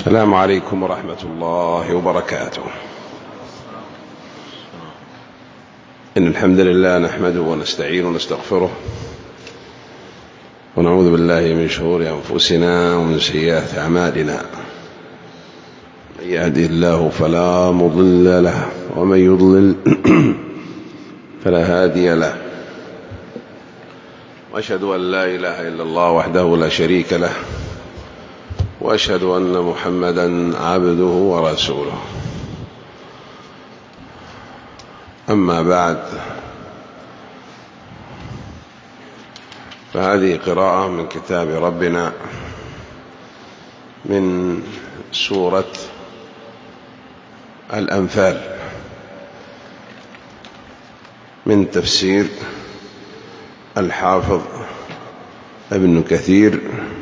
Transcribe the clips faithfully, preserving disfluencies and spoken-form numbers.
السلام عليكم ورحمة الله وبركاته. إن الحمد لله نحمده ونستعين ونستغفره ونعوذ بالله من شرور أنفسنا ومن سيئات أعمالنا. من يهده الله فلا مضل له ومن يضلل فلا هادي له، وأشهد أن لا إله إلا الله وحده لا شريك له، وأشهد أن محمدًا عبده ورسوله. أما بعد، فهذه قراءة من كتاب ربنا من سورة الأنفال من تفسير الحافظ ابن كثير،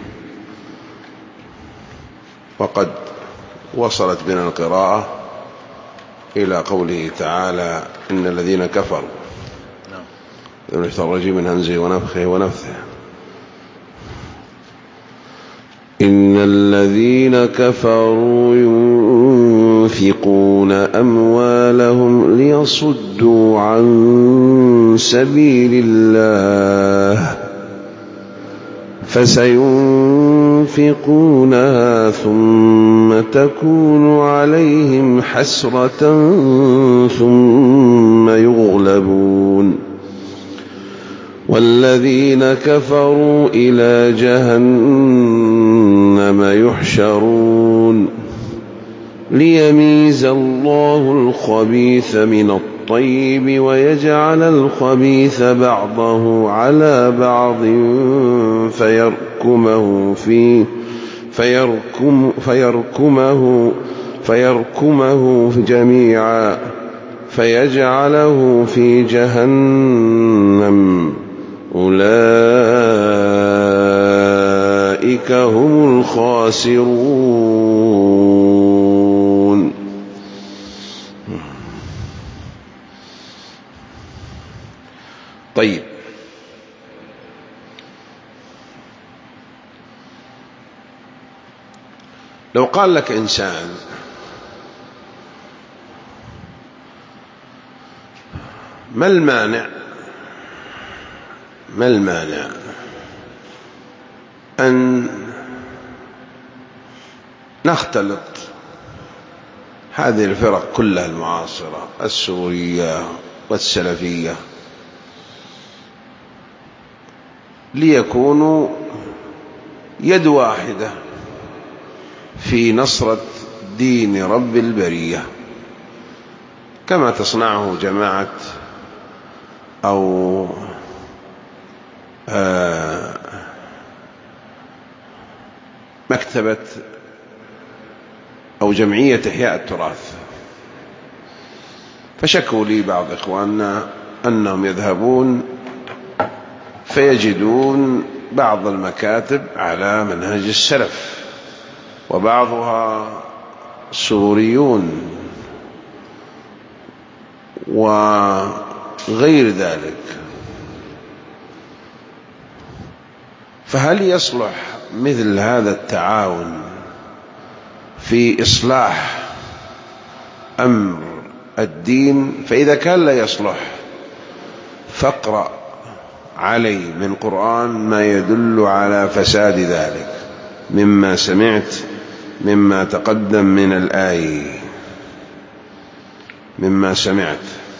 وقد وصلت بنا القراءة إلى قوله تعالى: إن الذين كفروا الرجيم من همزه ونفخه ونفثه إن الذين كفروا ينفقون أموالهم ليصدوا عن سبيل الله فسينفقونها ثم تكون عليهم حسرة ثم يغلبون والذين كفروا إلى جهنم يحشرون ليميز الله الخبيث من الطيب ويجعل الخبيث بعضه على بعض فيركمه فيه فيركم فيركمه فيركمه جميعا فيجعله في جهنم أولئك هم الخاسرون. طيب، لو قال لك إنسان: ما المانع ما المانع أن نختلط هذه الفرق كلها المعاصرة، السورية والسلفية، ليكونوا يد واحدة في نصرة دين رب البرية، كما تصنعه جماعة أو آه مكتبة أو جمعية إحياء التراث؟ فشكوا لي بعض إخواننا أنهم يذهبون فيجدون بعض المكاتب على منهج السلف وبعضها سوريون وغير ذلك، فهل يصلح مثل هذا التعاون في إصلاح أمر الدين؟ فإذا كان لا يصلح فاقرأ علي من القرآن ما يدل على فساد ذلك مما سمعت مما تقدم من الآية مما سمعت.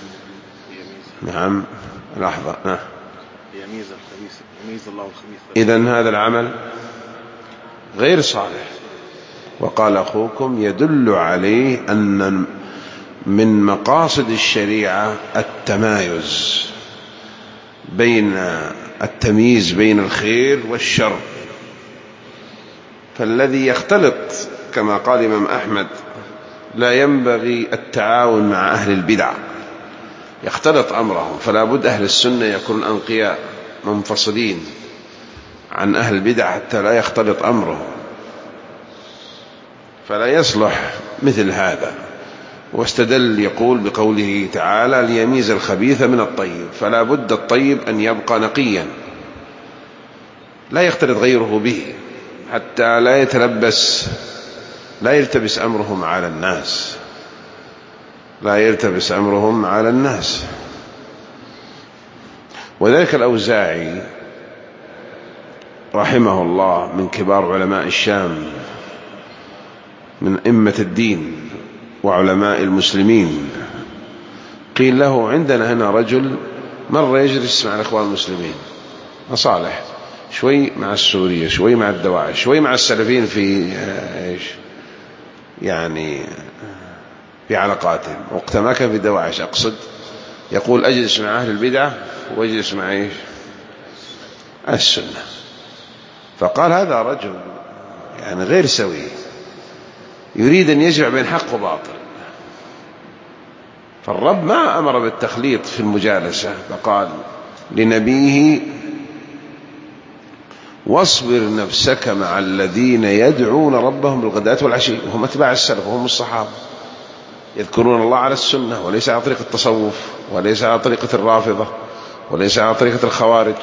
نعم، لحظة. نعم. يميز الخبيث يميز الله الخبيث. إذن هذا العمل غير صالح. وقال أخوكم: يدل عليه أن من مقاصد الشريعة التمايز بين التمييز بين الخير والشر، فالذي يختلط كما قال الإمام أحمد: لا ينبغي التعاون مع أهل البدع، يختلط أمرهم، فلا بد أهل السنة يكونون أنقياء منفصلين عن أهل البدع حتى لا يختلط أمرهم، فلا يصلح مثل هذا. واستدل يقول بقوله تعالى: ليميز الخبيث من الطيب، فلا بد الطيب أن يبقى نقيا لا يختلط غيره به حتى لا يتلبس لا يلتبس أمرهم على الناس، لا يلتبس أمرهم على الناس. وذلك الأوزاعي رحمه الله من كبار علماء الشام، من أئمة الدين وعلماء المسلمين، قيل له عندنا هنا رجل مر يجلس مع الإخوان المسلمين مصالح، شوي مع السورية، شوي مع الدواعش، شوي مع السلفيين في إيش يعني في علاقاتهم. وقت ما كان في دواعش أقصد، يقول أجلس مع أهل البدعة وأجلس مع إيش السنة. فقال هذا رجل يعني غير سوي، يريد أن يجمع بين حق وباطل. فالرب ما أمر بالتخليط في المجالسة، فقال لنبيه واصبر نفسك مع الذين يدعون ربهم بالغداة والعشي، وهم أتباع السلف وهم الصحابة، يذكرون الله على السنة وليس على طريقة التصوف، وليس على طريقة الرافضة، وليس على طريقة الخوارج،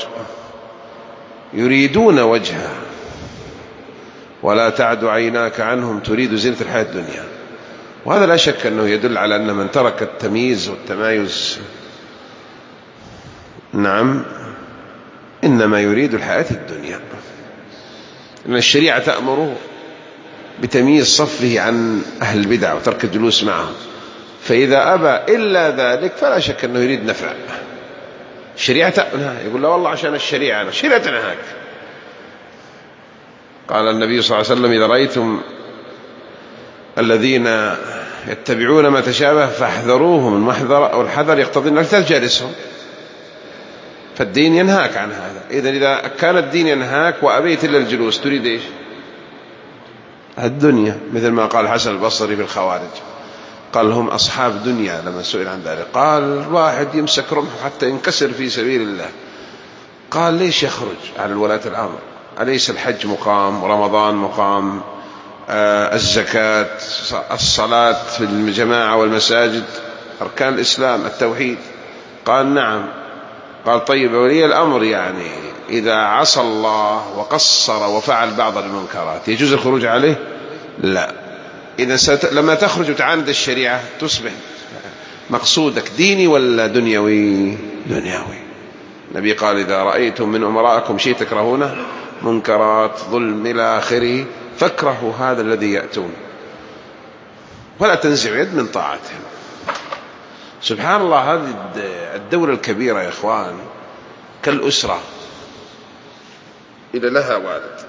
يريدون وجهه ولا تعد عيناك عنهم تريد زينة الحياة الدنيا. وهذا لا شك أنه يدل على أن من ترك التمييز والتمايز نعم إنما يريد الحياة الدنيا، إن الشريعة تأمره بتمييز صفه عن أهل البدع وترك الجلوس معهم، فإذا أبى إلا ذلك فلا شك أنه يريد نفع. الشريعة تأمره، يقول لا والله عشان الشريعة أنا الشريعة تنهاك. قال النبي صلى الله عليه وسلم إذا رأيتم الذين يتبعون ما تشابه فاحذروهم، المحذر أو الحذر يقتضي أنك تجالسهم، فالدين ينهاك عن هذا. إذن إذا كان الدين ينهاك وأبيت إلا الجلوس تريد إيش الدنيا، مثل ما قال الحسن البصري في الخوارج، قال هم أصحاب دنيا لما سئل عن ذلك. قال واحد يمسك رمحه حتى ينكسر في سبيل الله، قال ليش يخرج على الولاة الأمر؟ أليس الحج مقام ورمضان مقام، آه الزكاة، الصلاة في الجماعة والمساجد، أركان الإسلام التوحيد؟ قال نعم. قال طيب ولي الأمر يعني إذا عصى الله وقصر وفعل بعض المنكرات يجوز الخروج عليه؟ لا. إذا ست... لما تخرج وتعاند الشريعة تصبح مقصودك ديني ولا دنيوي؟ دنيوي. النبي قال إذا رأيتم من أمرائكم شيء تكرهونه، منكرات ظلم إلى آخره، فاكرهوا هذا الذي يأتون ولا تنزع يد من طاعتهم. سبحان الله، هذه الدولة الكبيرة يا إخوان كالأسرة، إذا لها والد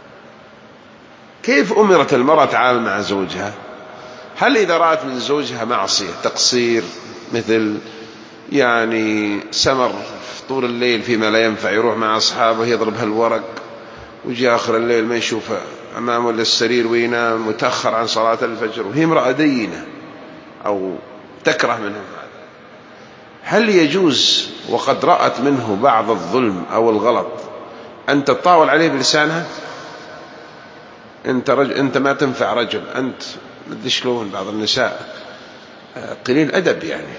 كيف أمرت المرأة تعامل مع زوجها؟ هل إذا رأت من زوجها معصية تقصير، مثل يعني سمر طول الليل فيما لا ينفع، يروح مع أصحابه يضرب هالورق ويجي آخر الليل ما يشوفه أمامه للسرير وينام متأخر عن صلاة الفجر، وهي امرأة دينة أو تكره منهم هذا، هل يجوز وقد رأت منه بعض الظلم أو الغلط أن تطاول عليه بلسانها؟ أنت, رجل أنت ما تنفع رجل، أنت مدري شلون، بعض النساء قليل أدب يعني.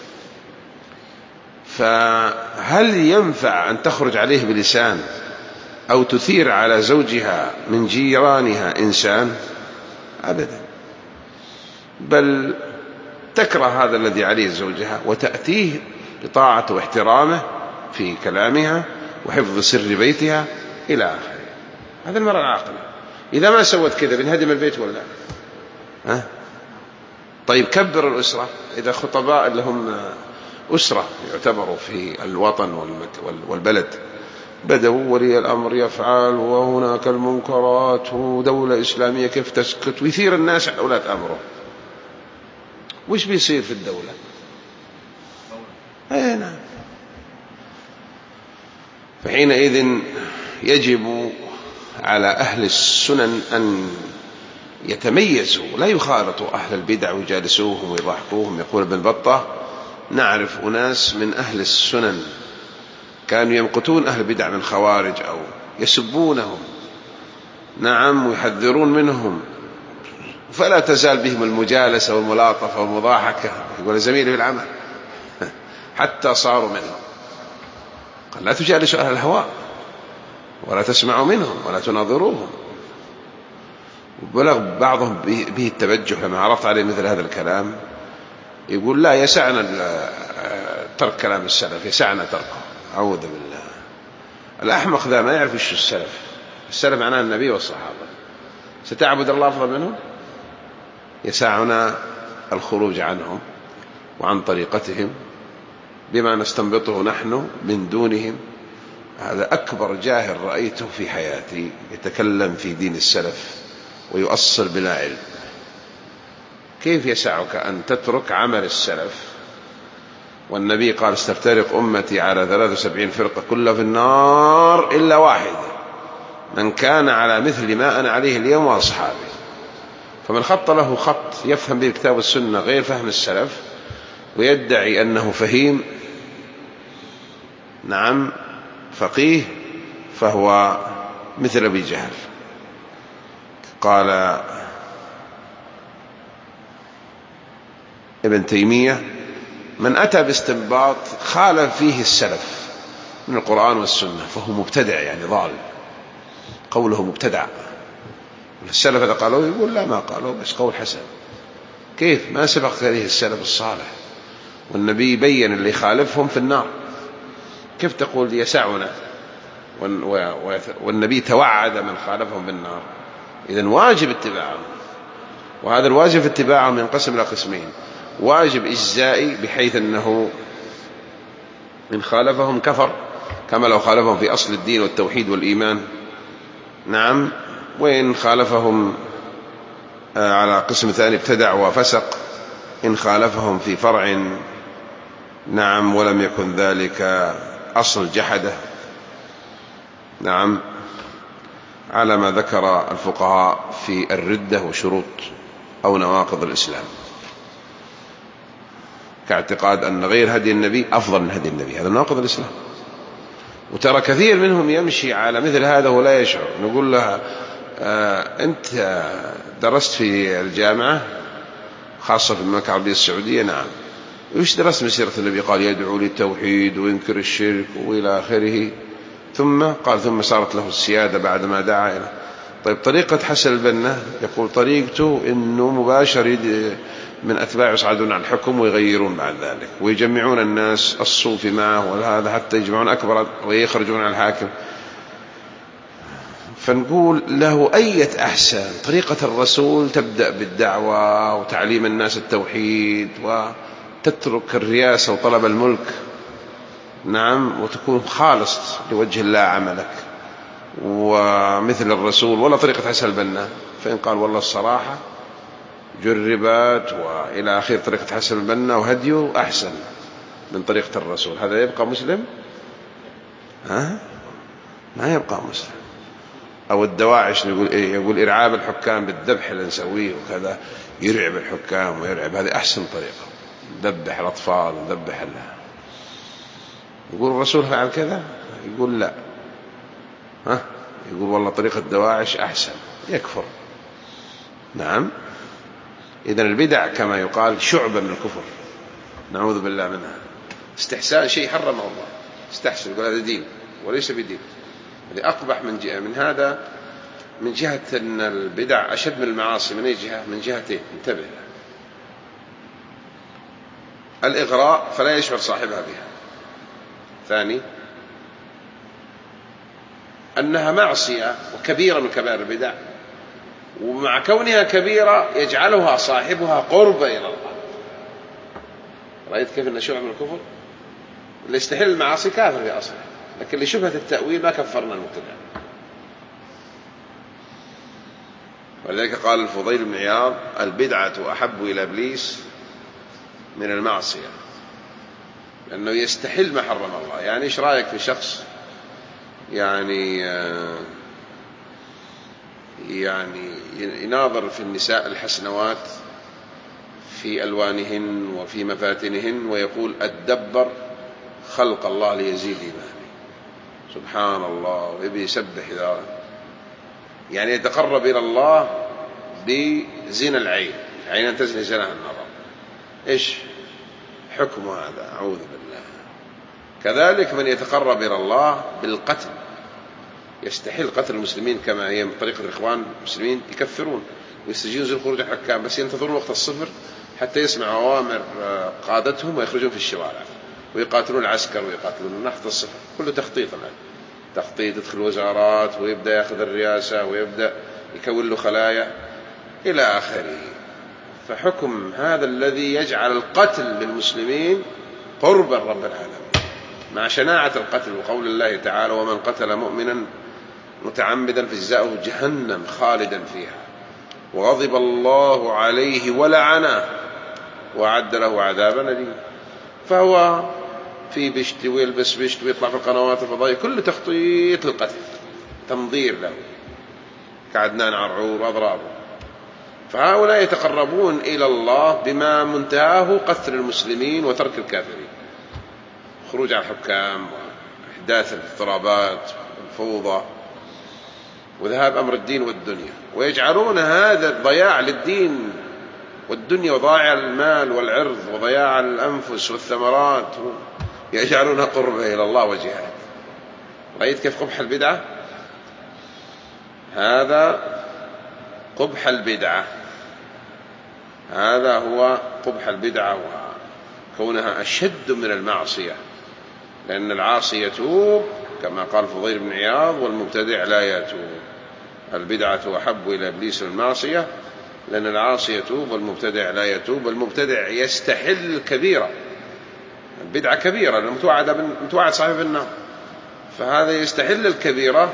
فهل ينفع أن تخرج عليه بلسان أو تثير على زوجها من جيرانها إنسان؟ أبدا، بل تكره هذا الذي عليه زوجها وتأتيه بطاعته واحترامه في كلامها وحفظ سر بيتها إلى آخره. هذا المرأة العاقلة. إذا ما سوت كذا بنهدم البيت ولا ها؟ طيب كبر الأسرة، إذا خطباء اللي هم أسرة يعتبروا في الوطن والبلد بدأوا ولي الأمر يفعل وهناك المنكرات ودولة إسلامية كيف تسكت، ويثير الناس على ولاة أمره، وش بيصير في الدولة؟ أي نعم. فحينئذ يجب على أهل السنن أن يتميزوا، لا يخالطوا أهل البدع ويجالسوهم ويضحكوهم. يقول ابن بطة نعرف أناس من أهل السنن كانوا يمقتون أهل البدع من خوارج أو يسبونهم، نعم، ويحذرون منهم، فلا تزال بهم المجالسة والملاطفة والمضاحكة. يقول زميلي في العمل حتى صاروا منهم. قال لا تجالسوا أهل الهواء ولا تسمعوا منهم ولا تناظروهم. وبلغ بعضهم به التبجح لما عرضت عليه مثل هذا الكلام، يقول لا يسعنا ترك كلام السلف، يسعنا تركه. أعوذ بالله. الأحمق ذا ما يعرف ايش السلف. السلف معناه النبي والصحابة. ستعبد الله أفضل منهم؟ يسعنا الخروج عنهم وعن طريقتهم بما نستنبطه نحن من دونهم. هذا أكبر جاهل رأيته في حياتي يتكلم في دين السلف ويؤصل بلا علم. كيف يسعك أن تترك عمل السلف والنبي قال استفترق أمتي على ثلاث وسبعين فرقة كلها في النار إلا واحد من كان على مثل ما أنا عليه اليوم وأصحابي. فمن خط له خط يفهم به الكتاب والسنة غير فهم السلف ويدعي أنه فهيم، نعم فقيه، فهو مثل أبي جهل. قال ابن تيمية من أتى باستنباط خالف فيه السلف من القرآن والسنة فهو مبتدع، يعني ضال، قوله مبتدع. السلف إذا قالوا يقول لا ما قالوا بس قول حسن. كيف ما سبق إليه السلف الصالح والنبي بين اللي خالفهم في النار؟ كيف تقول يسعنا والنبي توعد من خالفهم بالنار؟ إذن واجب اتباعهم، وهذا الواجب اتباعهم ينقسم إلى قسمين: واجب إجزائي بحيث أنه إن خالفهم كفر كما لو خالفهم في أصل الدين والتوحيد والإيمان، نعم، وإن خالفهم على قسم ثاني ابتدع وفسق إن خالفهم في فرع، نعم، ولم يكن ذلك أصل جحده، نعم، على ما ذكر الفقهاء في الردة وشروط أو نواقض الإسلام، كاعتقاد أن غير هدي النبي أفضل من هدي النبي، هذا نواقض الإسلام. وترى كثير منهم يمشي على مثل هذا ولا يشعر. نقول لها آه أنت درست في الجامعة خاصة في المملكة العربية السعودية؟ نعم. وإيش درست من سيرة النبي؟ قال يدعو للتوحيد وينكر الشرك وإلى آخره. ثم قال ثم صارت له السيادة بعدما دعا إلى. طيب طريقة حسن البنا يقول طريقته إنه مباشر من أتباع يصعدون على الحكم ويغيرون بعد ذلك ويجمعون الناس الصوفي معه وهذا حتى يجمعون أكبر ويخرجون على الحاكم. فنقول له أية أحسن؟ طريقة الرسول تبدأ بالدعوة وتعليم الناس التوحيد وتترك الرياسة وطلب الملك، نعم، وتكون خالص لوجه الله عملك ومثل الرسول، ولا طريقة حسن البنا. فإن قال والله الصراحة جربت وإلى آخر طريقة حسن البنا وهديه أحسن من طريقة الرسول، هذا يبقى مسلم؟ ها؟ ما يبقى مسلم. أو الدواعش نقول إيه؟ يقول إرعاب الحكام بالذبح اللي نسويه وكذا، يرعب الحكام ويرعب، هذه أحسن طريقة، ذبح الأطفال وذبح الله. يقول الرسول فعل كذا؟ يقول لا. ها؟ يقول والله طريقة الدواعش أحسن، يكفر. نعم. إذن البدع كما يقال شعبة من الكفر، نعوذ بالله منها. استحسان شيء حرمه الله، استحسن، يقول هذا دين وليس بدين. هذه أقبح من جهة من هذا، من جهة أن البدع أشد من المعاصي. من أي جهة؟ من جهتين، انتبه. الإغراء فلا يشعر صاحبها بها. ثاني أنها معصية وكبيرة من كبائر البدع، ومع كونها كبيرة يجعلها صاحبها قرب إلى الله. رأيت كيف أن شعب من الكفر؟ اللي يستحل المعاصي كافر في أصله، لكن لشبهة التأويل ما كفرنا المبتدع. ولذلك قال الفضيل بن عياض البدعة أحب إلى إبليس من المعصية، لأنه يستحل ما حرم الله. يعني إيش رأيك في شخص يعني يعني يناظر في النساء الحسنوات في ألوانهن وفي مفاتنهن ويقول أتدبر خلق الله ليزيد إيماني؟ سبحان الله. ويبي يسبح إذا يعني يتقرب إلى الله بزنا العين، عينا تزني زنا النظر. إيش حكم هذا؟ أعوذ بالله. كذلك من يتقرب إلى الله بالقتل يستحل قتل المسلمين كما هي من طريقة الإخوان المسلمين، يكفرون ويستجيزوا الخروج على الحكام، بس ينتظرون وقت الصفر حتى يسمعوا أوامر قادتهم ويخرجون في الشوارع ويقاتلون العسكر ويقاتلون نحت الصفر. كله تخطيط الآن، تخطيط، يدخل وزارات ويبدأ يأخذ الرئاسة ويبدأ يكون له خلايا إلى آخره. فحكم هذا الذي يجعل القتل للمسلمين قربا رب العالمين مع شناعة القتل، وقول الله تعالى: ومن قتل مؤمنا متعمدا فجزاؤه جهنم خالدا فيها وغضب الله عليه ولعنه وأعد له عذابا أليما. فهو في بشت ويلبس بشت ويطلع في القنوات الفضائية، كل تخطيط للقتل، تنظير له كعدنان عرعور وأضرابه. فهؤلاء يتقربون إلى الله بما منتهاه قتل المسلمين وترك الكافرين، خروج على الحكام وإحداث الاضطرابات والفوضى وذهاب أمر الدين والدنيا، ويجعلون هذا الضياع للدين والدنيا وضياع المال والعرض وضياع الأنفس والثمرات يجعلونها قربة إلى الله وجهاد. رأيت كيف قبح البدعة؟ هذا قبح البدعة، هذا هو قبح البدعة وكونها أشد من المعصية، لأن العاصي يتوب كما قال فضيل بن عياض والمبتدع لا يتوب. البدعة أحب إلى إبليس المعصية، لأن العاصي يتوب والمبتدع لا يتوب. والمبتدع يستحل الكبيرة، البدعة كبيرة لأنه متوعد صاحب بالنار، فهذا يستحل الكبيرة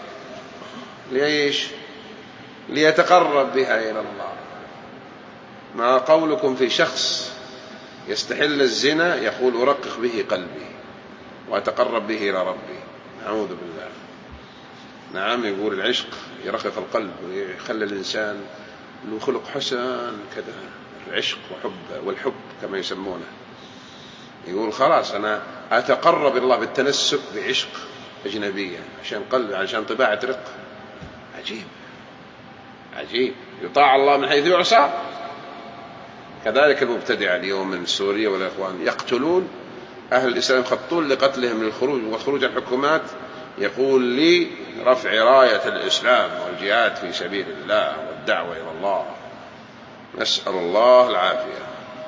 ليش؟ ليتقرب بها إلى الله. ما قولكم في شخص يستحل الزنا يقول أرقق به قلبي وأتقرب به إلى ربي؟ أعوذ بالله. نعم، يقول العشق يرقق القلب ويخلي الإنسان له خلق حسن كذا، العشق وحب والحب كما يسمونه. يقول خلاص أنا أتقرب الله بالتنسك بعشق أجنبية عشان قلب، عشان طباع ترق. عجيب عجيب، يطاع الله من حيث يعصى. كذلك المبتدع اليوم من سوريا والإخوان يقتلون أهل الإسلام، خطون لقتلهم للخروج وخروج الحكومات، يقول لي رفع راية الإسلام والجهاد في سبيل الله والدعوة إلى الله. نسأل الله العافية.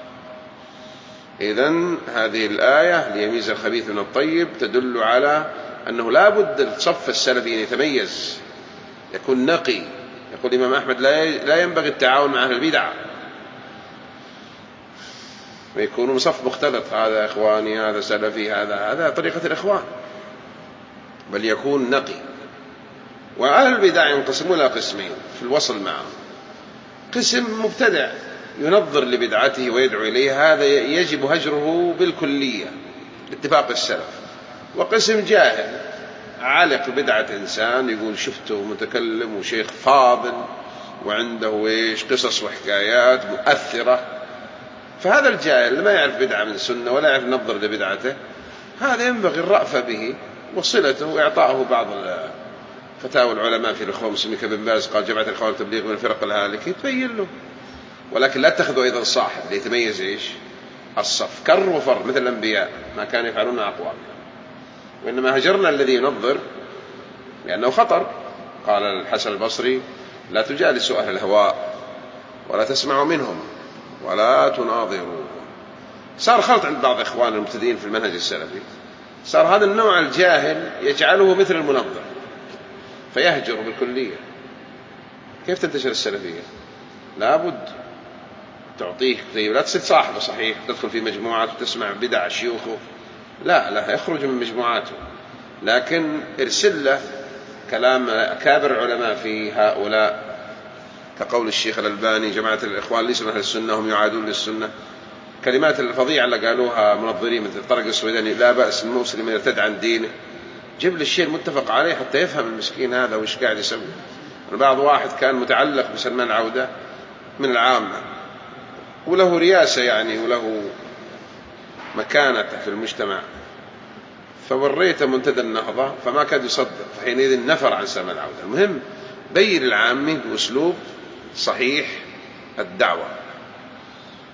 إذن هذه الآية ليميز الخبيث من الطيب تدل على أنه لا بد الصف السلفي أن يتميز، يكون نقي. يقول الإمام أحمد لا ينبغي التعاون مع أهل البدع، ويكونوا صف مختلط، هذا إخواني هذا سلفي هذا هذا طريقة الإخوان، بل يكون نقي. وأهل البدع ينقسمون إلى قسمين في الوصل معهم: قسم مبتدع ينظر لبدعته ويدعو إليها، هذا يجب هجره بالكلية باتفاق السلف. وقسم جاهل علق بدعة إنسان يقول شفته متكلم وشيخ فاضل وعنده إيش قصص وحكايات مؤثرة، فهذا الجاهل ما يعرف بدعة من سنة ولا يعرف نظر لبدعته، هذا ينبغي الرأفة به وصلته وإعطاءه بعض فتاوى العلماء في الإخوان المسلمين كابن باز قال جماعة الإخوان والتبليغ من الفرق الهالكة، يتبين له. ولكن لا تأخذوا أيضا صاحب ليتميز إيش الصف، كر وفر مثل الأنبياء ما كانوا يفعلون أقوام، وإنما هجرنا الذي ينظر لأنه خطر. قال الحسن البصري: لا تجالسوا أهل الهواء ولا تسمعوا منهم ولا تناظروا. صار خلط عند بعض إخوان المبتدئين في المنهج السلفي، صار هذا النوع الجاهل يجعله مثل المنظر فيهجر بالكلية. كيف تنتشر السلفية؟ لابد تعطيه زي، لا تصير صاحبه صحيح تدخل في مجموعات وتسمع بدع شيوخه، لا لا يخرج من مجموعاته، لكن ارسل له كلام أكابر العلماء في هؤلاء، كقول الشيخ الألباني: جماعة الإخوان ليسوا من أهل السنة، هم يعادون للسنة. كلمات الفظيعة اللي قالوها منظرين مثل طرق السويداني: لا بأس المسلم يرتد عن دينه. جيب لي الشيء المتفق عليه حتى يفهم المسكين هذا وإيش قاعد يسوي. البعض واحد كان متعلق بسلمان عودة من العامة وله رياسة يعني وله مكانة في المجتمع، فوريته منتدى النهضة فما كاد يصدق، فحينئذ نفر عن سلمان عودة. المهم بين العامة بأسلوب صحيح الدعوة.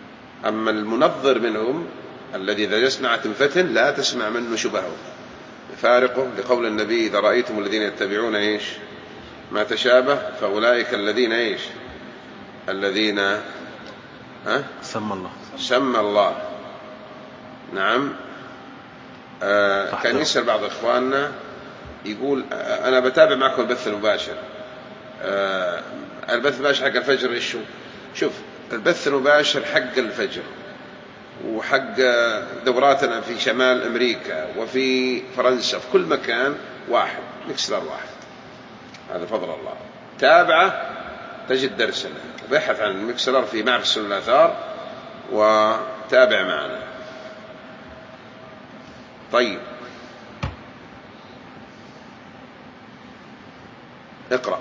أما المنظر منهم الذي إذا جسمع تنفتن لا تسمع منه شبهه، فارقه لقول النبي إذا رأيتم الذين يتبعون إيش ما تشابه فأولئك الذين إيش الذين ها سمى الله سمى الله. نعم. آه كان يسأل بعض إخواننا يقول آه أنا بتابع معكم البث المباشر. آه البث المباشر حق الفجر إيش شو شوف البث المباشر حق الفجر وحق دوراتنا في شمال أمريكا وفي فرنسا في كل مكان واحد مكسلر واحد. هذا فضل الله. تابعه تجد درسنا بحث عن المكسلر في معرفة سنن الآثار وتابع معنا. طيب اقرأ.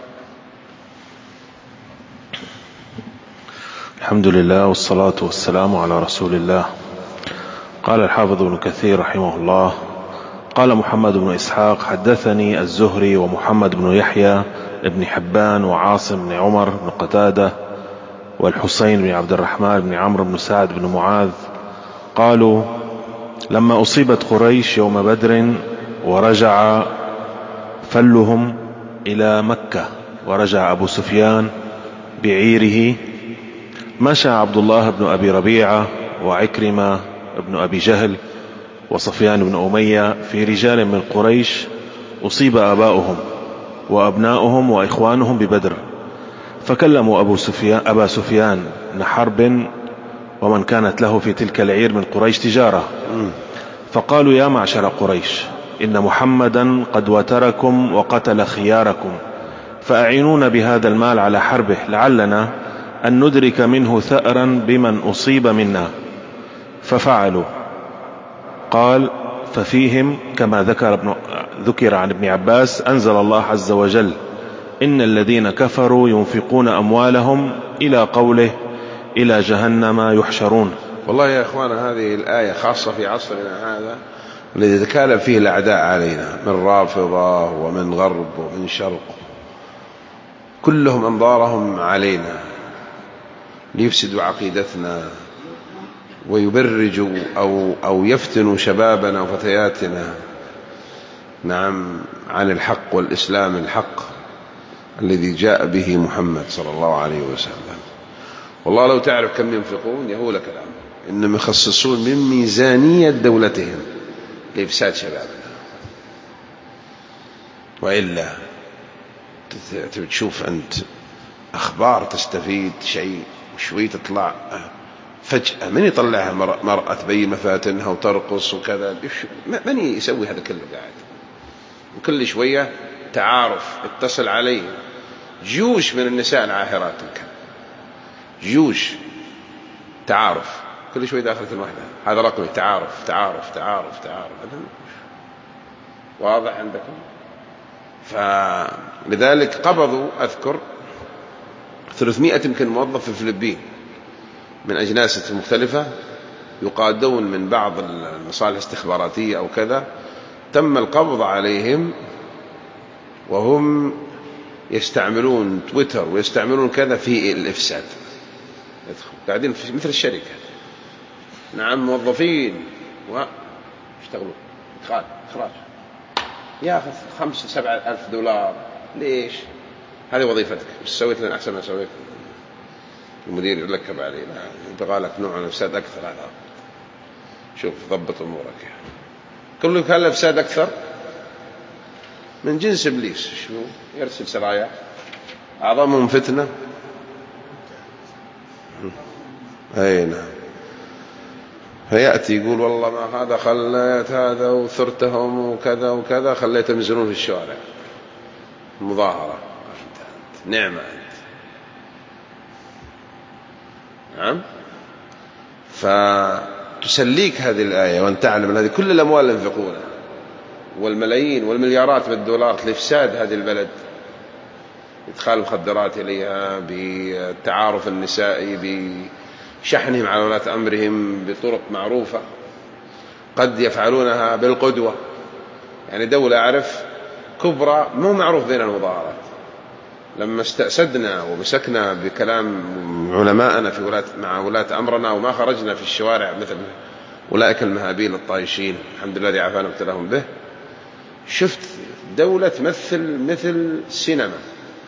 الحمد لله والصلاة والسلام على رسول الله. قال الحافظ ابن كثير رحمه الله قال محمد بن إسحاق حدثني الزهري ومحمد بن يحيى ابن حبان وعاصم بن عمر بن قتادة والحسين بن عبد الرحمن بن عمرو بن سعد بن معاذ قالوا لما أصيبت قريش يوم بدر ورجع فلهم إلى مكة ورجع أبو سفيان بعيره مشى عبد الله بن أبي ربيعة وعكرمة بن أبي جهل وصفيان بن أمية في رجال من قريش أصيب آباؤهم وأبناؤهم وإخوانهم ببدر فكلموا أبو سفيان أبا سفيان بن حرب ومن كانت له في تلك العير من قريش تجارة فقالوا يا معشر قريش إن محمدا قد وتركم وقتل خياركم فأعينونا بهذا المال على حربه لعلنا أن ندرك منه ثأرا بمن أصيب منا. ففعلوا. قال ففيهم كما ذكر, ابن ذكر عن ابن عباس أنزل الله عز وجل إن الذين كفروا ينفقون أموالهم إلى قوله إلى جهنم يحشرون. والله يا إخوان هذه الآية خاصة في عصرنا هذا الذي يتكالب فيه الأعداء علينا من رافضة ومن غرب ومن شرق كلهم أنظارهم علينا ليفسدوا عقيدتنا ويبرجوا أو, أو يفتنوا شبابنا وفتياتنا نعم عن الحق والإسلام الحق الذي جاء به محمد صلى الله عليه وسلم. والله لو تعرف كم ينفقون يهولك الأمر إنهم يخصصون من ميزانية دولتهم لإفساد شبابنا. وإلا تشوف أنت أخبار تستفيد شيء وشوي تطلع فجأة من يطلعها مرأة تبين مفاتنها وترقص وكذا من يسوي هذا كله قاعد وكل شوية تعارف اتصل عليه جيوش من النساء العاهرات كان جيوش تعارف كل شوي داخلة الوحدة هذا رقمي تعارف تعارف تعارف تعارف واضح عندكم. فلذلك قبضوا أذكر ثلاثمائة يمكن موظف في الفلبين من أجناس مختلفة يقادون من بعض المصالح الاستخباراتية أو كذا تم القبض عليهم وهم يستعملون تويتر ويستعملون كذا في الإفساد قاعدين في مثل الشركة نعم موظفين ويشتغلون إخراج إخراج ياخذ خمسة سبعة ألف دولار ليش هذه وظيفتك بس سويت لنا أحسن ما سويت المدير يركب عليه يبغى لك نوع من الإفساد أكثر. هذا شوف ضبط أمورك يعني. كله كان الإفساد أكثر من جنس إبليس شو يرسل سرايا أعظمهم فتنة. أي نعم. فيأتي يقول والله ما هذا خليت هذا وثرتهم وكذا وكذا خليتهم ينزلون في الشوارع مظاهرة نعمة أنت. نعم. فتسليك هذه الآية وأن تعلم أن هذه كل الأموال اللي ينفقونها والملايين والمليارات بالدولار لإفساد هذه البلد إدخال المخدرات إليها بالتعارف النسائي بشحنهم على ولاة أمرهم بطرق معروفة قد يفعلونها بالقدوة. يعني دولة أعرف كبرى مو معروف بين المظاهرات لما استأسدنا ومسكنا بكلام علماءنا في ولاة مع ولاة أمرنا وما خرجنا في الشوارع مثل أولئك المهابيل الطايشين الحمد لله الذي عافانا وابتلاهم به شفت دولة تمثل مثل سينما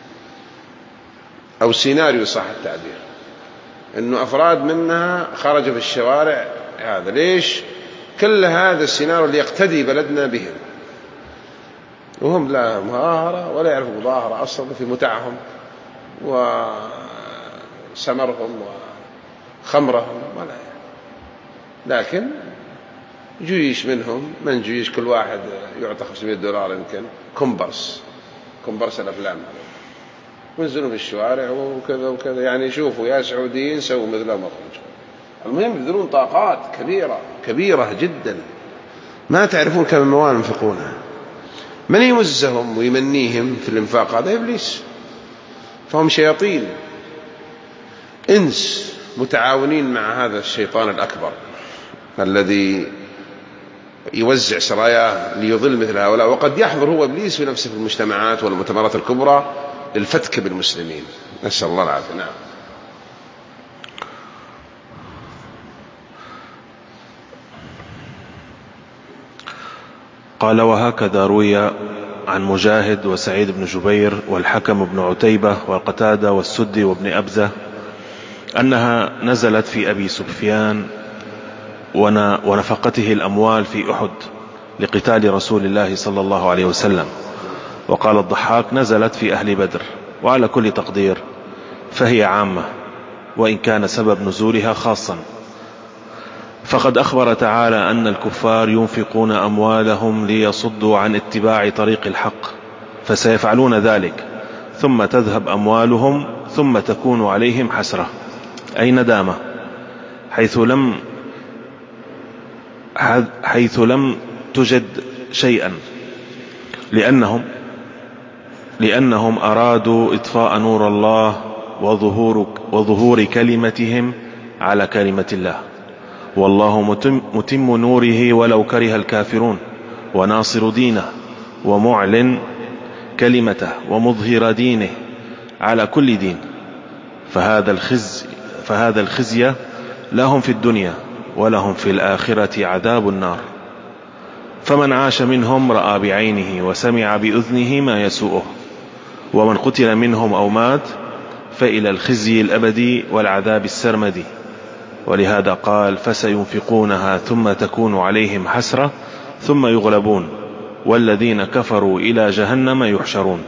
أو سيناريو صح التعبير، أنه أفراد منها خرجوا في الشوارع. هذا ليش؟ كل هذا السيناريو اللي يقتدي بلدنا بهم، وهم لا مظاهرة ولا يعرفوا مظاهرة أصلا في متعهم وسمرهم وخمرهم ولا يعني. لكن جيش منهم من جيش كل واحد يعطى خمسمائة دولار يمكن كومبرس كومبرس الأفلام، وينزلوا في الشوارع وكذا وكذا. يعني يشوفوا يا سعوديين سووا مثلهم واخرجوا. المهم يبذلون طاقات كبيرة كبيرة جدا ما تعرفون كم الموال ينفقونها. من يمزهم ويمنيهم في الانفاق هذا؟ إبليس. فهم شياطين إنس متعاونين مع هذا الشيطان الأكبر الذي يوزع سراياه ليضل مثل هؤلاء. وقد يحضر هو إبليس في نفسه في المجتمعات والمؤتمرات الكبرى للفتك بالمسلمين، نسأل الله العافية. نعم. قال: وهكذا روي عن مجاهد وسعيد بن جبير والحكم بن عتيبة والقتادة والسدي وابن أبزة أنها نزلت في أبي سفيان ونفقته الأموال في أحد لقتال رسول الله صلى الله عليه وسلم. وقال الضحاك: نزلت في أهل بدر. وعلى كل تقدير فهي عامة، وإن كان سبب نزولها خاصا، فقد أخبر تعالى أن الكفار ينفقون أموالهم ليصدوا عن اتباع طريق الحق، فسيفعلون ذلك ثم تذهب أموالهم ثم تكون عليهم حسرة أي ندامة، حيث لم حيث لم تجد شيئا، لأنهم لأنهم أرادوا إطفاء نور الله وظهور, وظهور كلمتهم على كلمة الله، والله متم, متم نوره ولو كره الكافرون، وناصر دينه ومعلن كلمته ومظهر دينه على كل دين. فهذا الخزي, فهذا الخزي لهم في الدنيا ولهم في الآخرة عذاب النار. فمن عاش منهم رأى بعينه وسمع بأذنه ما يسوءه، ومن قتل منهم أو مات فإلى الخزي الأبدي والعذاب السرمدي. ولهذا قال: فسينفقونها ثم تكون عليهم حسرة ثم يغلبون والذين كفروا إلى جهنم يحشرون.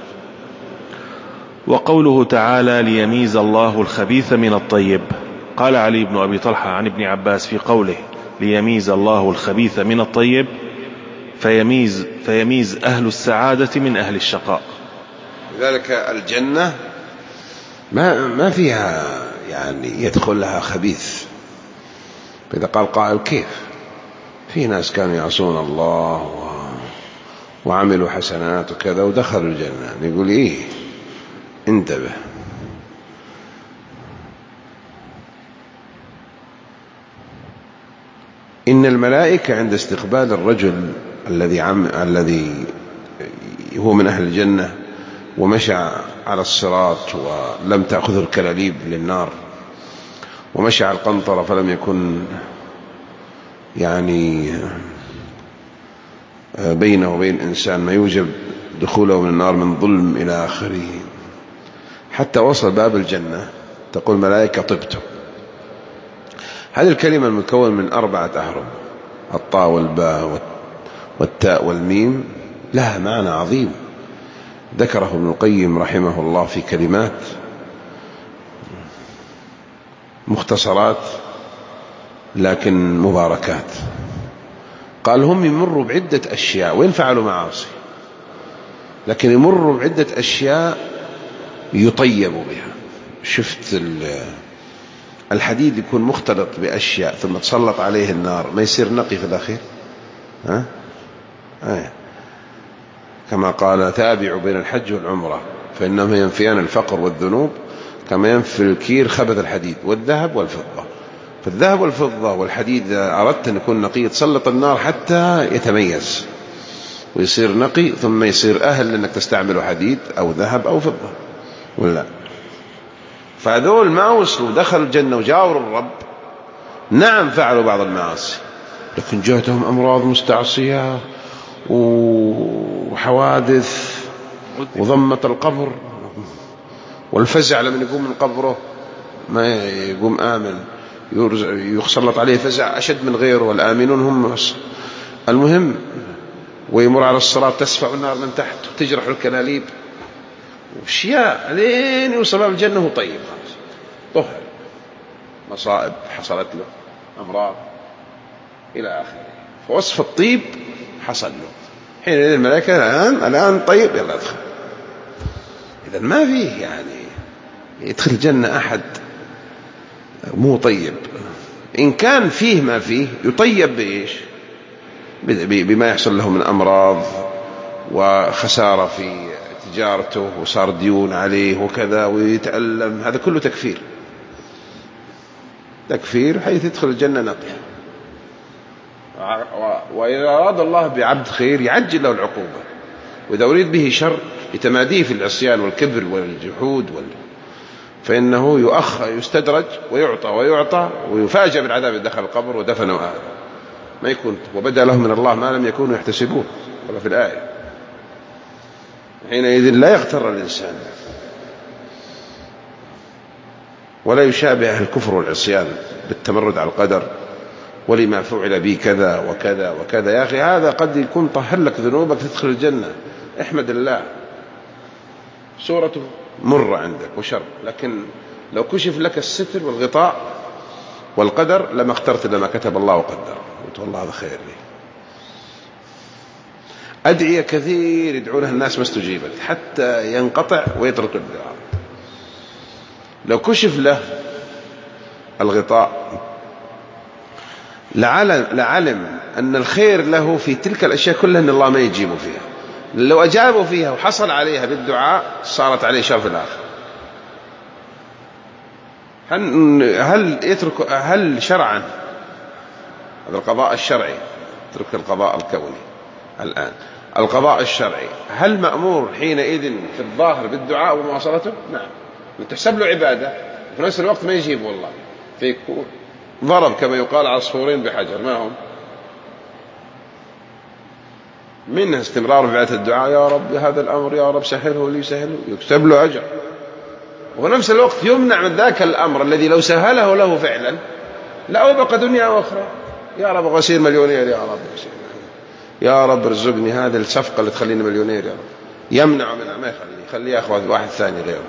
وقوله تعالى: ليميز الله الخبيث من الطيب. قال علي بن أبي طلحة عن ابن عباس في قوله: ليميز الله الخبيث من الطيب، فيميز, فيميز أهل السعادة من أهل الشقاء. لذلك الجنة ما, ما فيها يعني يدخل لها خبيث. إذا قال قائل: كيف؟ في ناس كانوا يعصون الله و... وعملوا حسنات وكذا ودخلوا الجنة. يقول: إيه، انتبه. إن الملائكة عند استقبال الرجل الذي عم... الذي هو من أهل الجنة ومشى على الصراط ولم تأخذه الكلاليب للنار، ومشى على القنطرة فلم يكن يعني بينه وبين إنسان ما يوجب دخوله من النار من ظلم إلى آخره، حتى وصل باب الجنة تقول ملائكة: طبتم. هذه الكلمة المكون من أربعة أحرف، الطاء والباء والتاء والميم، لها معنى عظيم ذكره ابن القيم رحمه الله في كلمات مختصرات لكن مباركات. قال: هم يمروا بعدة أشياء وين فعلوا معاصي، لكن يمروا بعدة أشياء يطيبوا بها. شفت الحديد يكون مختلط بأشياء ثم تسلط عليه النار، ما يصير نقي في الأخير؟ ها؟ آه. كما قال: تابعوا بين الحج والعمرة فإنهما ينفيان الفقر والذنوب كما ينفي الكير خبث الحديد والذهب والفضة. فالذهب والفضة والحديد إذا أردت أن يكون نقي تسلط النار حتى يتميز ويصير نقي، ثم يصير أهل لأنك تستعمله حديد أو ذهب أو فضة ولا. فهذول ما وصلوا دخلوا الجنة وجاوروا الرب، نعم فعلوا بعض المعاصي لكن جاءتهم أمراض مستعصية و وحوادث وضمة القبر والفزع لمن يقوم من قبره ما يقوم آمن، يسلط عليه فزع أشد من غيره، والآمنون هم المهم. ويمر على الصراط تسفع النار من تحت وتجرح الكلاليب واشياء لين يوصل الجنة طيب طهر. مصائب حصلت له، أمراض إلى آخره، فوصف الطيب حصل له. حين الملائكة الآن الآن طيب يلا ادخل. إذا ما فيه يعني يدخل الجنة أحد مو طيب. إن كان فيه ما فيه يطيب بإيش؟ بما يحصل له من أمراض وخسارة في تجارته وصار ديون عليه وكذا ويتألم، هذا كله تكفير تكفير حيث يدخل الجنة نقيا. وإذا أراد الله بعبد خير يعجل له العقوبة، وإذا أريد به شر يتماديه في العصيان والكبر والجحود وال... فإنه يؤخ يستدرج ويعطى ويعطى ويفاجأ بالعذاب إذا دخل القبر ودفنه أهله ما يكون، وبدأ لهم من الله ما لم يكونوا يحتسبون كما في الآية. حينئذ لا يغتر الإنسان ولا يشابه أهل الكفر والعصيان بالتمرد على القدر ولما فعل بي كذا وكذا وكذا. يا أخي هذا قد يكون طهر لك ذنوبك تدخل الجنة، احمد الله. صورته مرة عندك وشر، لكن لو كشف لك الستر والغطاء والقدر لما اخترت لما كتب الله وقدر، قلت والله هذا خير لي. أدعية كثير يدعونها الناس ما استجيبت حتى ينقطع ويترك الدعاء. لو كشف له الغطاء لعلم, لعلم أن الخير له في تلك الأشياء كلها أن الله ما يجيبه فيها. لو أجابه فيها وحصل عليها بالدعاء صارت عليه شر في الآخر. هل, هل يترك هل شرعا هذا القضاء الشرعي، ترك القضاء الكوني الآن القضاء الشرعي، هل مأمور حينئذ في الظاهر بالدعاء ومواصلته؟ نعم، تحسب له عبادة في نفس الوقت ما يجيب والله، فيكون ضرب كما يقال عصفورين بحجر. ما هم منها استمرار في عبادة الدعاء، يا رب هذا الأمر يا رب سهله لي سهله، يكتب له أجر، وفي نفس الوقت يمنع من ذاك الأمر الذي لو سهله له فعلا لأوبق دنيا وأخرى. يا رب غسير مليونير، يا رب يا رب ارزقني هذه الصفقة اللي تخليني مليونير، يا رب. يمنع منها، ما يخليه، يخليه أخذ واحد ثاني غيره.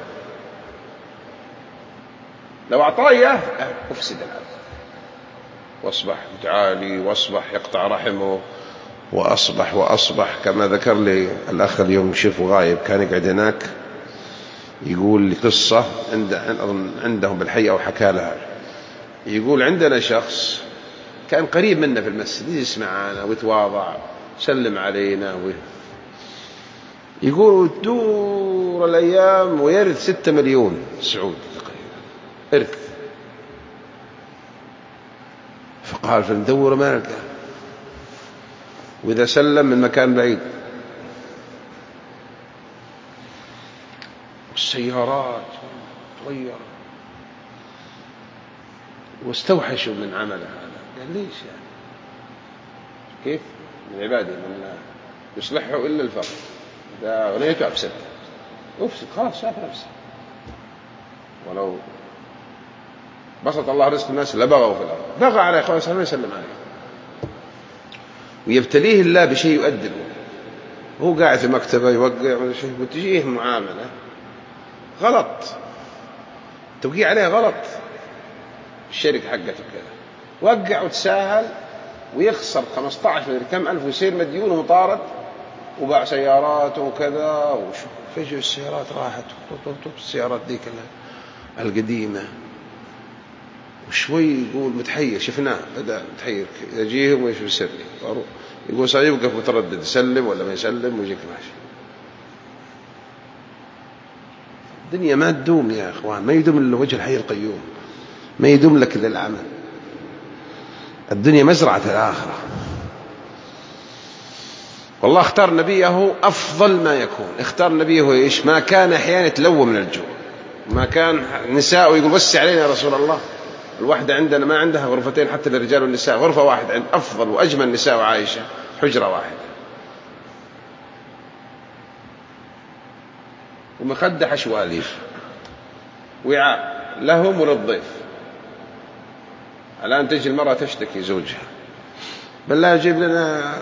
لو أعطاه إياه أفسد العبد وأصبح متعالي وأصبح يقطع رحمه وأصبح وأصبح كما ذكر لي الأخ اليوم شيخ غايب كان يقعد هناك يقول لي قصة عند عندهم بالحي أو حكى لها. يقول عندنا شخص كان قريب منا في المسجد يجلس معنا ويتواضع سلم علينا و... يقول تدور الأيام ويرث ستة مليون سعودي تقريبا إرث. فقال فندور ما نلقى، وإذا سلم من مكان بعيد والسيارات تغير، واستوحشوا من عمله هذا. قال ليش يعني كيف من عباده من يصلحه إلا الفقر، إذا غنيته أفسد أفسد خلاص شاف نفسه. ولو بسط الله رزق الناس لبغوا في الأرض، بغى عليه خلاص ما يسلم عليه. ويبتليه الله بشيء يؤدبه، هو قاعد في مكتبه يوقع ولا شيء وتجيه معاملة غلط توقيع عليه غلط، الشركة حقته كذا وقع وتساهل ويخسر خمسة عشر كم ألف ويصير مديون ومطارد وباع سياراته وكذا. وشوف فجأة السيارات راحت، السيارات دي كلها القديمة، وشوي يقول متحير شفناه بدأ متحير يجيهم ويش بيسر لي، يقول صار يوقف متردد يسلم ولا ما يسلم ويجيك ماشي. الدنيا ما تدوم يا إخوان، ما يدوم إلا وجه الحي القيوم، ما يدوم لك إلا العمل. الدنيا مزرعة الآخرة. والله اختار نبيه أفضل ما يكون، اختار نبيه إيش؟ ما كان أحيانا يتلوى من الجوع، ما كان نساء يقول وسع علينا يا رسول الله، الوحدة عندنا ما عندها غرفتين حتى للرجال والنساء، غرفة واحدة عند أفضل وأجمل نساء وعائشة حجرة واحدة. ومخدة حشواليف وعاء لهم وللضيف. الآن تجي المرأة تشتكي زوجها، بالله جيب لنا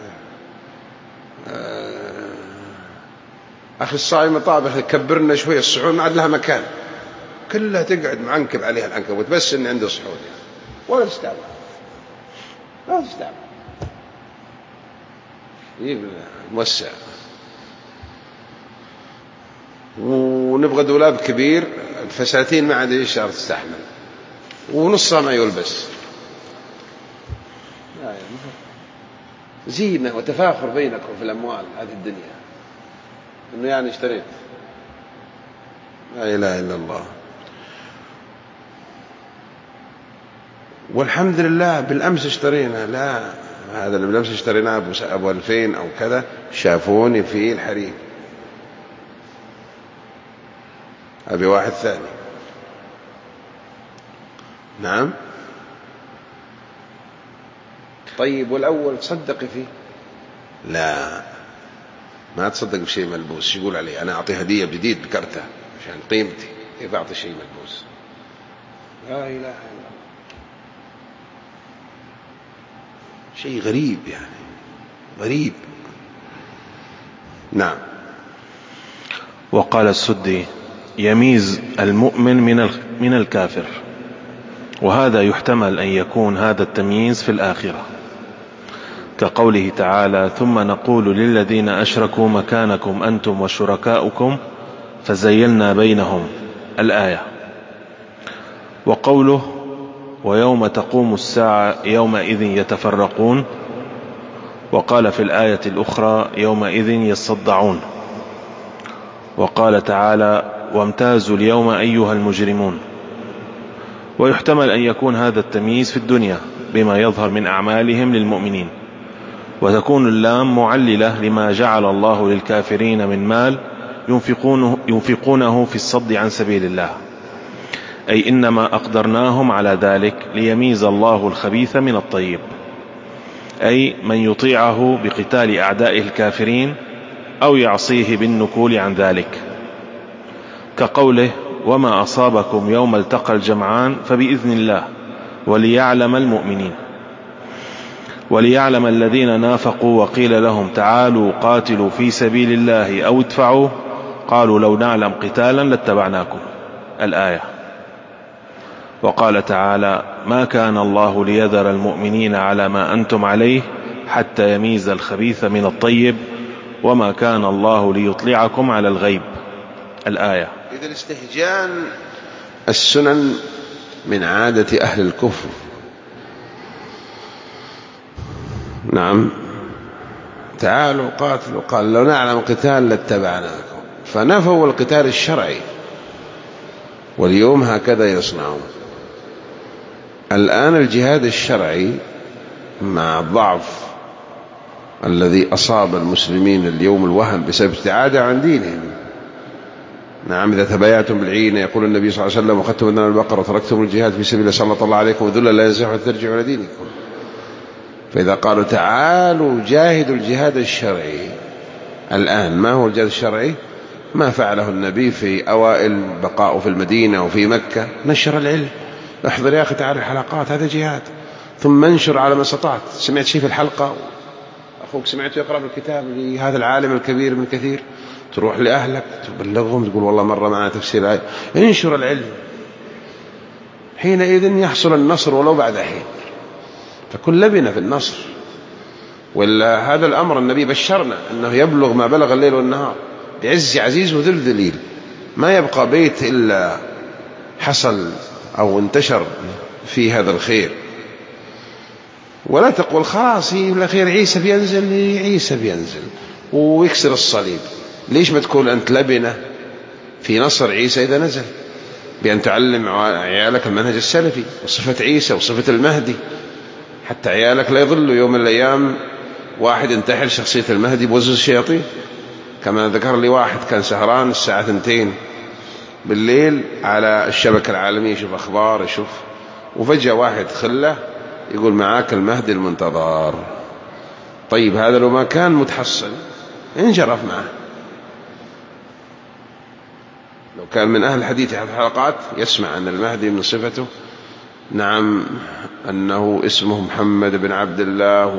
أخصائي مطابخ يكبرنا شوية الصحون، ما عاد لها مكان، كلها تقعد معنكب عليها العنكبوت بس إن عنده صحون يعني. ولا تستعمل ولا تستعمل يجيب موسع. ونبغى دولاب كبير، الفساتين ما عاد يشعر تستحمل، ونصها ما يلبس. زينة وتفاخر بينكم في الأموال هذه الدنيا، إنه يعني اشتريت. لا إله إلا الله. والحمد لله بالأمس اشترينا، لا هذا اللي بالأمس اشتريناه أبو ألفين أو كذا، شافوني في الحريم أبي واحد ثاني. نعم. طيب والأول تصدقي فيه؟ لا ما تصدق بشيء ملبوس. يقول عليه أنا أعطي هدية جديد بكرته عشان قيمتي، كيف أعطي شيء ملبوس؟ لا إله إلا الله. شيء غريب يعني، غريب. نعم. وقال السدي يميز المؤمن من من الكافر، وهذا يحتمل أن يكون هذا التمييز في الآخرة، كقوله تعالى ثم نقول للذين أشركوا مكانكم أنتم وشركاؤكم فزيلنا بينهم الآية. وقوله ويوم تقوم الساعة يومئذ يتفرقون، وقال في الآية الأخرى يومئذ يصدعون. وقال تعالى وامتازوا اليوم أيها المجرمون. ويحتمل أن يكون هذا التمييز في الدنيا بما يظهر من أعمالهم للمؤمنين، وتكون اللام معللة لما جعل الله للكافرين من مال ينفقونه, ينفقونه في الصد عن سبيل الله، أي إنما أقدرناهم على ذلك ليميز الله الخبيث من الطيب، أي من يطيعه بقتال أعدائه الكافرين أو يعصيه بالنكول عن ذلك، كقوله وما أصابكم يوم التقى الجمعان فبإذن الله وليعلم المؤمنين. وليعلم الذين نافقوا وقيل لهم تعالوا قاتلوا في سبيل الله أو ادفعوا قالوا لو نعلم قتالا لاتبعناكم الآية. وقال تعالى ما كان الله ليذر المؤمنين على ما أنتم عليه حتى يميز الخبيث من الطيب وما كان الله ليطلعكم على الغيب الآية. إذا استهجان السنن من عادة أهل الكفر. نعم. تعالوا قاتلوا قال لو نعلم قتال لاتبعناكم، فنفوا القتال الشرعي، واليوم هكذا يصنعون. الآن الجهاد الشرعي مع الضعف الذي أصاب المسلمين اليوم الوهن بسبب ابتعاده عن دينهم. نعم. إذا تبايعتم بالعينة يقول النبي صلى الله عليه وسلم وأخذتم من البقرة وتركتم الجهاد في سبيل الله سلط الله عليكم وذلا لا ينزعوا حتى ترجعوا إلى دينكم. فإذا قالوا تعالوا جاهدوا الجهاد الشرعي، الآن ما هو الجهاد الشرعي؟ ما فعله النبي في أوائل بقاءه في المدينة وفي مكة، نشر العلم. احضر يا أخي تعال الحلقات، هذا جهاد. ثم انشر على ما استطعت. سمعت شيء في الحلقة أخوك سمعته يقرأ بالكتاب لهذا العالم الكبير ابن كثير، تروح لأهلك تبلغهم تقول والله مرة معنا تفسير آية. انشر العلم، حينئذ يحصل النصر ولو بعد حين، فكن لبنا في النصر. ولا هذا الأمر النبي بشرنا أنه يبلغ ما بلغ الليل والنهار بعز عزيز وذل ذليل، ما يبقى بيت إلا حصل أو انتشر في هذا الخير. ولا تقول خلاص في الأخير عيسى بينزل، عيسى بينزل ويكسر الصليب. ليش ما تكون أنت لبنة في نصر عيسى إذا نزل، بأن تعلم عيالك المنهج السلفي وصفة عيسى وصفة المهدي، حتى عيالك لا يظلوا يوم من الأيام واحد انتحل شخصية المهدي بوزز الشياطين. كما ذكر لي واحد كان سهران الساعة اثنتين بالليل على الشبكة العالمية يشوف أخبار يشوف، وفجأة واحد خله يقول معاك المهدي المنتظر. طيب هذا لو ما كان متحصن انجرف معه. لو كان من أهل الحديث في الحلقات يسمع أن المهدي من صفته نعم أنه اسمه محمد بن عبد الله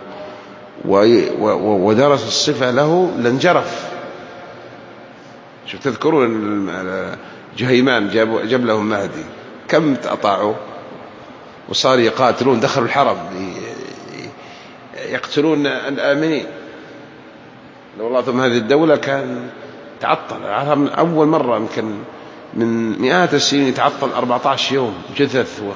ودرس الصفة له لانجرف. شوف تذكرون جهيمان جاب, جاب لهم مهدي كم أطاعوا وصار يقاتلون، دخلوا الحرم يقتلون الآمنين. لو الله ثم هذه الدولة كان تعطل أول مرة يمكن من مئات السنين يتعطل أربعة عشر يوم جثث و...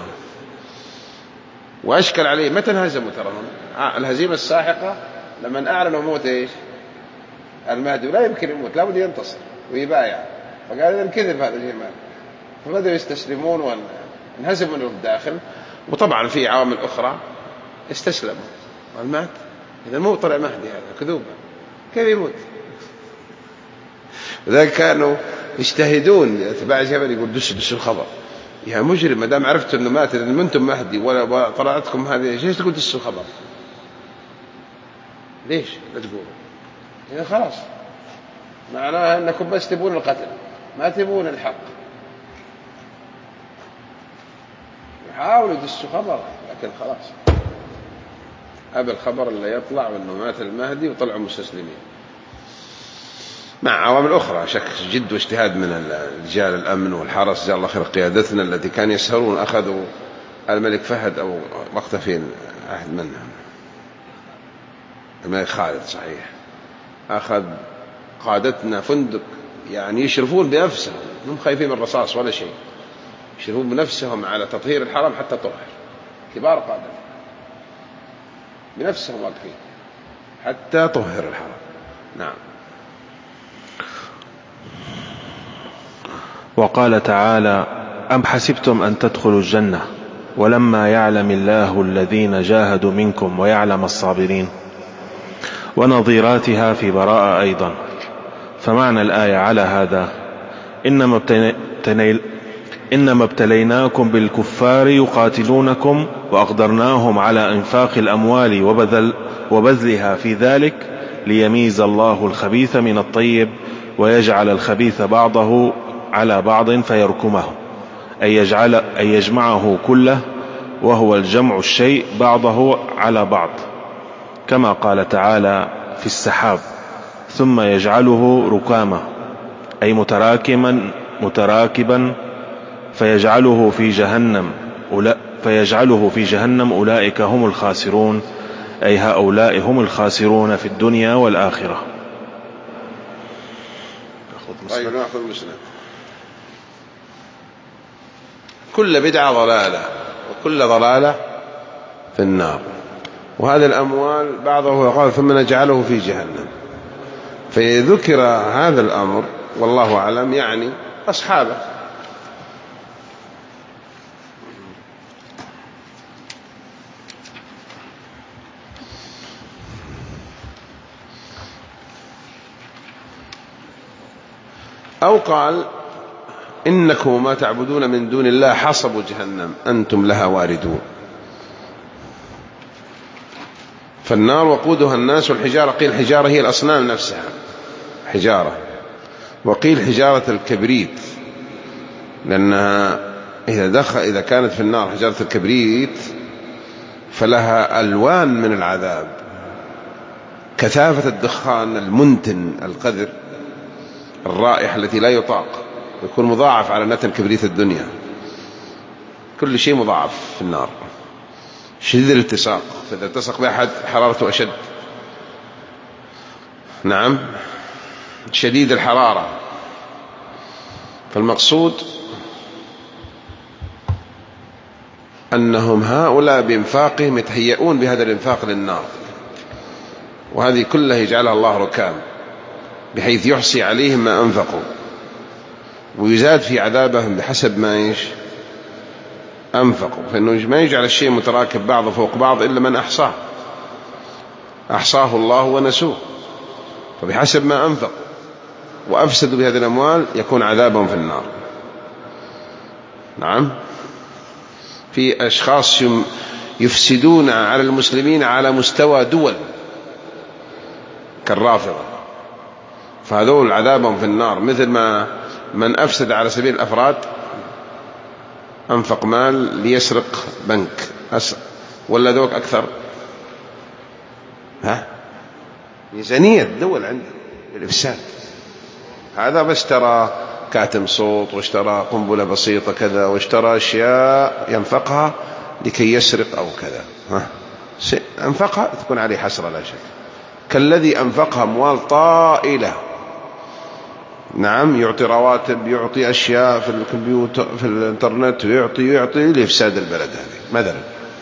وأشكل عليه متى انهزموا ترى الهزيمة الساحقة لما أعلنوا موت إيش المهدي ولا يمكن يموت لابد ينتصر ويبايع، فقال إذا كذب هذا الجمال، فبدأوا يستسلمون وانهزموا من الداخل. وطبعا في عوامل أخرى استسلموا والمات. إذا مو طلع مهدي هذا كذوبة كيف يموت؟ وذلك كانوا يجتهدون اتباع جبل يقول دس دس الخبر يا مجرم ما دام عرفت انه مات ان انتم مهدي ولا طلعتكم هذه ليش تقول دس الخبر؟ ليش لا تقولوا؟ يعني خلاص معناها انكم بس تبون القتل ما تبون الحق. يحاولوا يدسوا خبر لكن خلاص أبى الخبر اللي يطلع وانه مات المهدي وطلعوا مستسلمين، مع عوامل أخرى شك جد واجتهاد من رجال الأمن والحرس جزاه الله خير قيادتنا التي كانوا يسهرون. أخذوا الملك فهد أو وقت فين عهد منهم الملك خالد صحيح، أخذ قادتنا فندق يعني يشرفون بنفسهم، هم خايفين من الرصاص ولا شيء، يشرفون بنفسهم على تطهير الحرم حتى طهر، كبار قادة بنفسهم واقفين حتى طهر الحرم. نعم. وقال تعالى أم حسبتم أن تدخلوا الجنة ولما يعلم الله الذين جاهدوا منكم ويعلم الصابرين، ونظيراتها في براءة أيضا. فمعنى الآية على هذا إنما, ابتني... إنما ابتليناكم بالكفار يقاتلونكم وأقدرناهم على إنفاق الأموال وبذل... وبذلها في ذلك ليميز الله الخبيث من الطيب ويجعل الخبيث بعضه على بعض فيركمه، أي, يجعل أي يجمعه كله، وهو الجمع الشيء بعضه على بعض، كما قال تعالى في السحاب ثم يجعله ركاما، أي متراكما متراكبا فيجعله في جهنم فيجعله في جهنم أولئك هم الخاسرون، أي هؤلاء هم الخاسرون في الدنيا والآخرة. طيب نأخذ مسلم. كل بدعة ضلالة وكل ضلالة في النار. وهذه الأموال بعضه قال ثم نجعله في جهنم، فذكر هذا الأمر والله أعلم يعني أصحابه. أو قال إنكم ما تعبدون من دون الله حصب جهنم أنتم لها واردون. فالنار وقودها الناس والحجارة، قيل الحجارة هي الأصنام نفسها حجارة، وقيل حجارة الكبريت، لأنها إذا دخل إذا كانت في النار حجارة الكبريت فلها ألوان من العذاب، كثافة الدخان المنتن القذر، الرائحة التي لا يطاق، يكون مضاعف على نتن كبريت الدنيا، كل شيء مضاعف في النار، شديد الالتصاق، فإذا التصق بأحد حرارته أشد. نعم شديد الحرارة. فالمقصود أنهم هؤلاء بإنفاقهم يتهيئون بهذا الإنفاق للنار، وهذه كلها يجعلها الله ركام بحيث يحصي عليهم ما أنفقوا ويزاد في عذابهم بحسب ما إيش أنفقوا، فإنه ما يجعل الشيء متراكب بعض فوق بعض إلا من أحصاه أحصاه الله ونسوه، فبحسب ما أنفق وأفسدوا بهذه الأموال يكون عذابهم في النار. نعم في أشخاص يفسدون على المسلمين على مستوى دول كالرافضة، فهذول عذابهم في النار، مثل ما من أفسد على سبيل الأفراد أنفق مال ليسرق بنك ولا ذوك أكثر؟ ها ميزانية الدول عندها الإفساد. هذا بس ترى كاتم صوت واشترى قنبلة بسيطة كذا واشترى أشياء ينفقها لكي يسرق أو كذا، ها أنفقها تكون عليه حسرة لا شك، كالذي أنفقها أموال طائلة، نعم يعطي رواتب، يعطي أشياء في الكمبيوتر في الإنترنت، ويعطي يعطي لإفساد البلد هذه مثلا.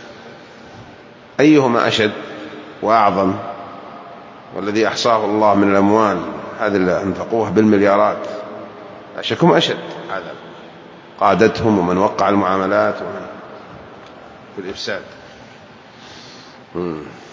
أيهما أشد وأعظم؟ والذي أحصاه الله من الأموال هذه اللي أنفقوها بالمليارات أشكهم أشد هذا قادتهم ومن وقع المعاملات ومن في الإفساد.